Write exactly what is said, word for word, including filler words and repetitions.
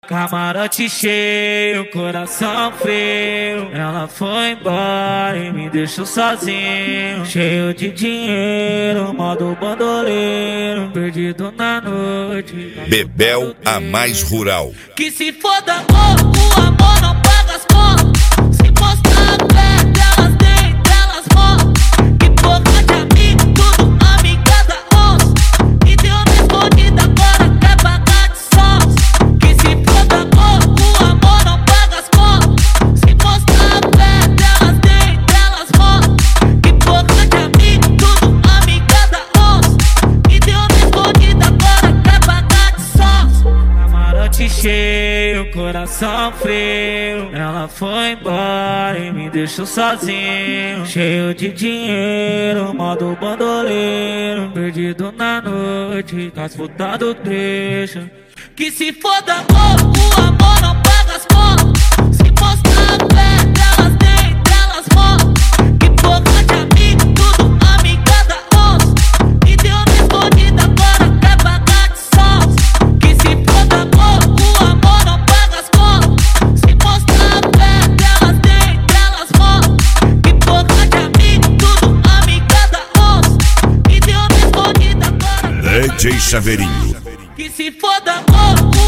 Camarote cheio, coração frio. Ela foi embora e me deixou sozinho, cheio de dinheiro, modo bandoleiro, perdido na noite. Bebel, a mais rural. Que se foda amor, o amor não paga as contas. Se mostrar perto, elas nem delas mostram. Que porra de amigo, tudo amiga da onça. E deu uma escondida, agora quer pagar de sons. Que se foda amor, o amor não paga as contas. Se mostrar perto, elas nem delas mostram. Que porra de amigo, tudo amiga da onça. E deu uma escondida, agora quer pagar de sons. Camarote cheio, coração frio. Ela foi embora e me deixou sozinho, cheio de dinheiro, modo bandoleiro, perdido na noite, com as putas do trecho. Que se foda amor, o amor não paga as contas. Se mostrar perto, elas nem delas mostram. Que porra de amigo, tudo amiga da onça. E deu uma escondida, agora quer pagar de sons. Que se foda amor, o amor não paga as contas. Se mostrar perto, elas nem delas mostram. Que porra de amigo, tudo amiga da onça. E deu uma escondida, agora D J Chaveirinho. que se foda amor.